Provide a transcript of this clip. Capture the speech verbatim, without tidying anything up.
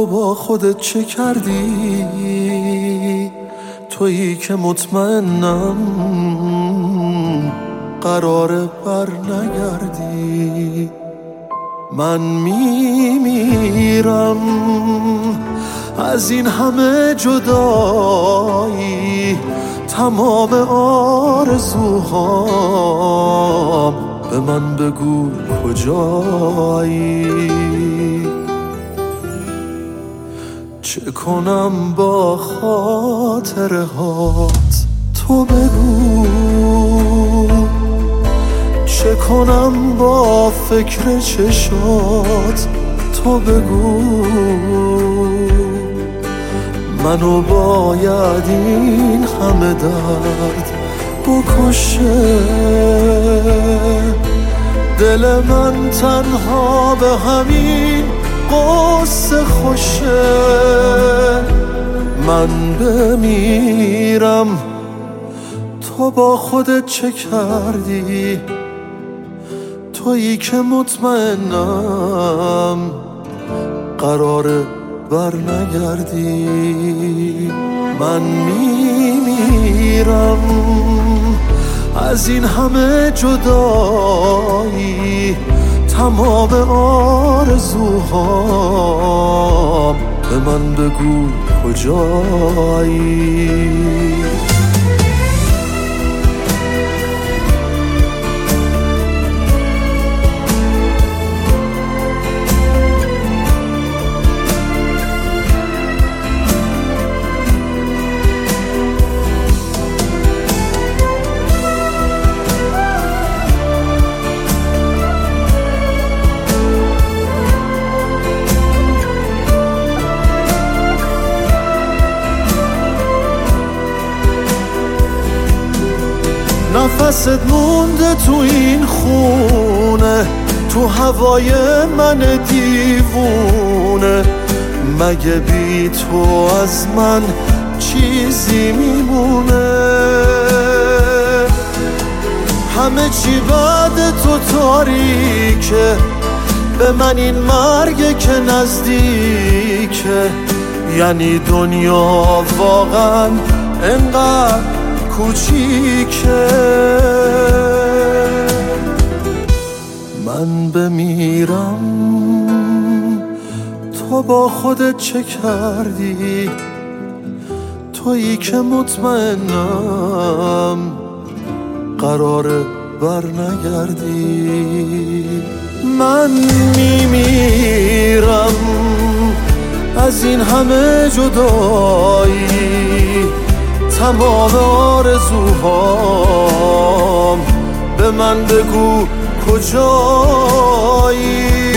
با خودت چه کردی؟ تویی که مطمئنم قراره بر نگردی. من میمیرم از این همه جدایی، تمام آرزوهام به من بگو کجایی. چه کنم با خاطره هات تو بگو، چه کنم با فکر چشات تو بگو. منو باید این همه درد بکشه، دل من تنها به همین قصه خوشه. من بمیرم تو با خودت چه کردی؟ تویی که مطمئنم قراره بر نگردی. من میمیرم از این همه جدایی، تمام آرزوهام به من بگو کجایی. نفست مونده تو این خونه، تو هوای من دیوونه. مگه بی تو از من چیزی میمونه؟ همه چی بعد تو تاریکه، به من این مرگ که نزدیکه. یعنی دنیا واقعا انقدر کوچیکه. من بمیرم تو با خودت چه کردی؟ تویی که مطمئنم قراره بر نگردی. من میمیرم از این همه جدایی، تمام آرزوهام به من بگو کجایی.